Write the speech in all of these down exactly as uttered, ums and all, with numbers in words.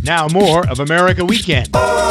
Now more of America Weekend.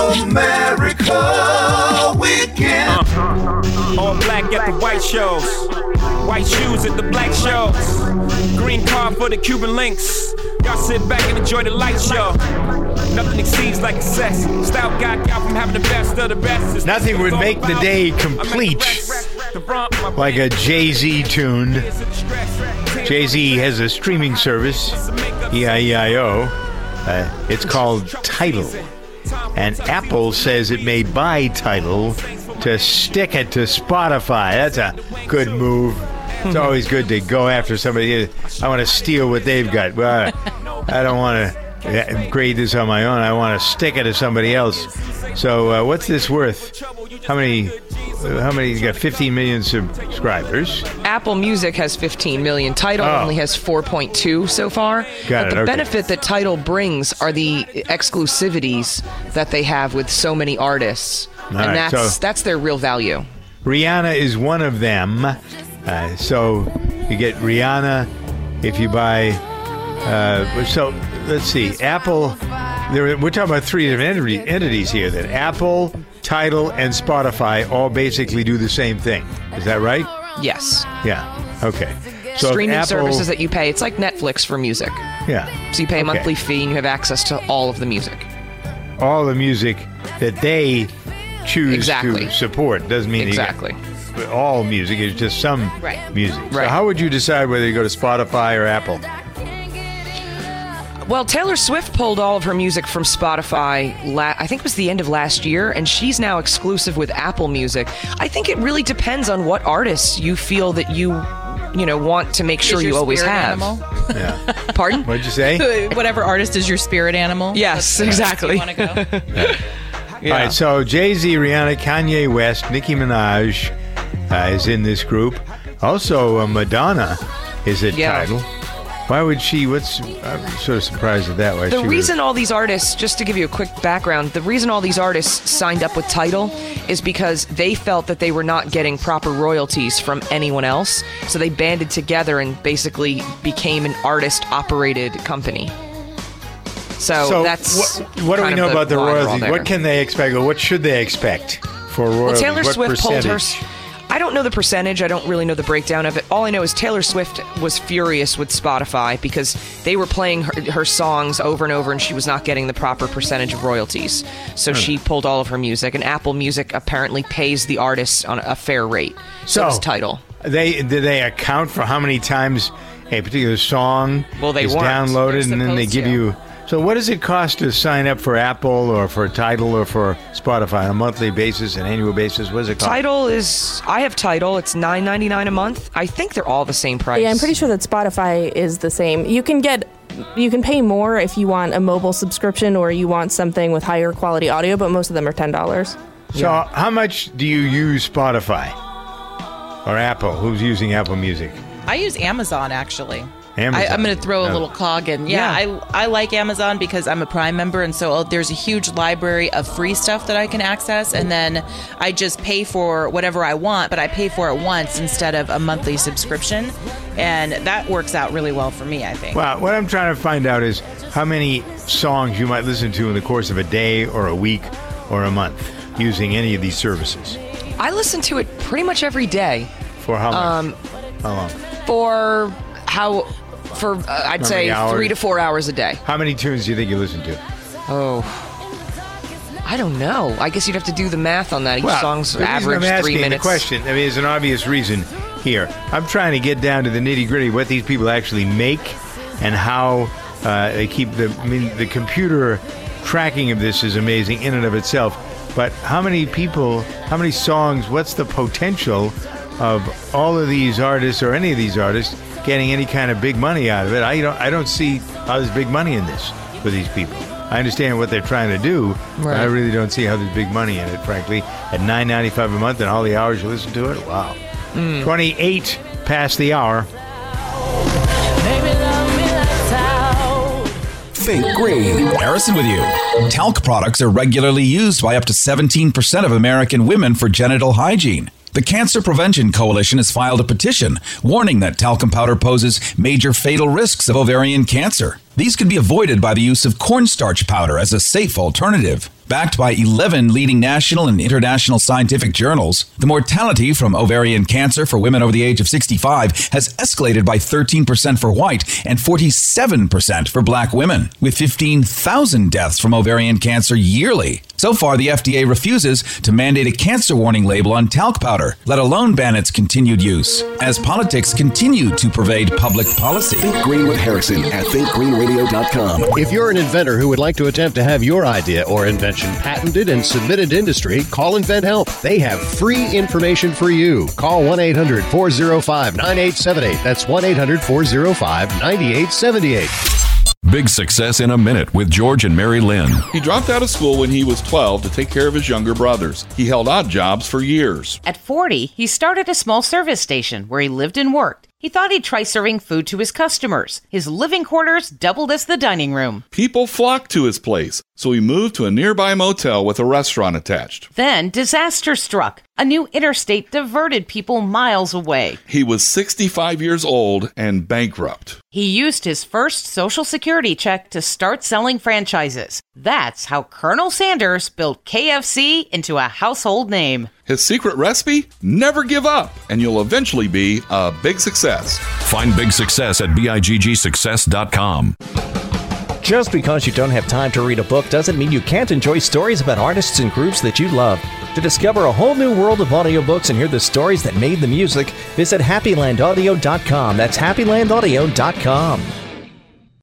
America Weekend. Uh, all black at the white shows. White shoes at the black shows. Green card for the Cuban links. Y'all sit back and enjoy the light show. Nothing exceeds like excess. Style got y'all from having the best of the best. Nothing would make the day complete like a Jay-Z tune. Jay-Z has a streaming service, E I E I O. Uh, it's called Tidal. And Apple says it may buy Tidal to stick it to Spotify. That's a good move. It's always good to go after somebody. I want to steal what they've got. Well, I don't want to grade this on my own. I want to stick it to somebody else. So uh, what's this worth? How many? How many? You got fifteen million subscribers. Apple Music has fifteen million. Tidal Oh. only has four point two so far. Got but it, the okay. benefit that Tidal brings are the exclusivities that they have with so many artists. All and right, that's so- that's their real value. Rihanna is one of them. Uh, so you get Rihanna if you buy. Uh, so let's see. Apple. There, we're talking about three different entity, entities here. That Apple, Tidal, and Spotify all basically do the same thing. Is that right? Yes. Yeah. Okay. So if Streaming Apple, services that you pay. It's like Netflix for music. Yeah. So you pay a Okay. monthly fee and you have access to all of the music. All the music that they choose Exactly. to support doesn't mean Exactly. you get all music. It's just some Right. music. So Right. how would you decide whether you go to Spotify or Apple? Well, Taylor Swift pulled all of her music from Spotify, la- I think it was the end of last year, and she's now exclusive with Apple Music. I think it really depends on what artists you feel that you, you know, want to make sure Is you your always spirit have. animal? Yeah. Pardon? What'd you say? Whatever artist is your spirit animal. Yes, That's- exactly. You want to go? All right, so Jay-Z, Rihanna, Kanye West, Nicki Minaj uh, is in this group. Also, uh, Madonna is at Yeah. Tidal. Why would she? What's I'm sort of surprised at that. Why The she reason all these artists, just to give you a quick background, the reason all these artists signed up with Tidal is because they felt that they were not getting proper royalties from anyone else. So they banded together and basically became an artist-operated company. So, So that's what, what do we kind know of about the why we're all royalties? there. What can they expect, or what should they expect for royalties? Well, Taylor what Swift pulled her. percentage? I don't know the percentage. I don't really know the breakdown of it. All I know is Taylor Swift was furious with Spotify because they were playing her, her songs over and over and she was not getting the proper percentage of royalties. So Hmm. she pulled all of her music, and Apple Music apparently pays the artists on a fair rate. So, So- does Tidal. They do they account for how many times a particular song Well, they is weren't. downloaded, They're and then they supposed give to. you. So what does it cost to sign up for Apple or for Tidal or for Spotify on a monthly basis, an annual basis? What does it cost? Tidal is. I have Tidal. It's nine ninety-nine a month. I think they're all the same price. Yeah, I'm pretty sure that Spotify is the same. You can get, you can pay more if you want a mobile subscription or you want something with higher quality audio, but most of them are ten dollars. So how much do you use Spotify or Apple? Who's using Apple Music? I use Amazon, actually. Amazon. I, I'm going to throw a Oh. little cog in. Yeah, Yeah. I, I like Amazon because I'm a Prime member, and so uh, there's a huge library of free stuff that I can access, and then I just pay for whatever I want, but I pay for it once instead of a monthly subscription, and that works out really well for me, I think. Well, what I'm trying to find out is how many songs you might listen to in the course of a day or a week or a month using any of these services. I listen to it pretty much every day. For how much? Um, how long? For how? For uh, I'd How say many hours? three to four hours a day. How many tunes do you think you listen to? Oh, I don't know. I guess you'd have to do the math on that. Each song's the reason average I'm asking three minutes. the question, I mean, there's an obvious reason here. I'm trying to get down to the nitty gritty, what these people actually make, and how uh, they keep the. I mean, the computer tracking of this is amazing in and of itself. But how many people, how many songs? What's the potential of all of these artists or any of these artists getting any kind of big money out of it? I don't. I don't see how there's big money in this for these people. I understand what they're trying to do, but I Right. really don't see how there's big money in it, frankly. At nine ninety-five a month and all the hours you listen to it, wow. twenty-eight past the hour. Think green. Harrison with you. Talc products are regularly used by up to seventeen percent of American women for genital hygiene. The Cancer Prevention Coalition has filed a petition warning that talcum powder poses major fatal risks of ovarian cancer. These could be avoided by the use of cornstarch powder as a safe alternative. Backed by eleven leading national and international scientific journals, the mortality from ovarian cancer for women over the age of sixty-five has escalated by thirteen percent for white and forty-seven percent for black women, with fifteen thousand deaths from ovarian cancer yearly. So far, the F D A refuses to mandate a cancer warning label on talc powder, let alone ban its continued use, as politics continue to pervade public policy. Think Green with Harrison at think green radio dot com. If you're an inventor who would like to attempt to have your idea or invention patented and submitted to industry, call InventHelp. They have free information for you. Call one eight hundred four oh five nine eight seven eight. That's one eight hundred four oh five nine eight seven eight. Big Success in a Minute with George and Mary Lynn. He dropped out of school when he was twelve to take care of his younger brothers. He held odd jobs for years. At forty, he started a small service station where he lived and worked. He thought he'd try serving food to his customers. His living quarters doubled as the dining room. People flocked to his place, so he moved to a nearby motel with a restaurant attached. Then disaster struck. A new interstate diverted people miles away. He was sixty-five years old and bankrupt. He used his first Social Security check to start selling franchises. That's how Colonel Sanders built K F C into a household name. His secret recipe? Never give up, and you'll eventually be a big success. Find Big Success at big success dot com. Just because you don't have time to read a book doesn't mean you can't enjoy stories about artists and groups that you love. To discover a whole new world of audiobooks and hear the stories that made the music, visit happy land audio dot com. That's happy land audio dot com.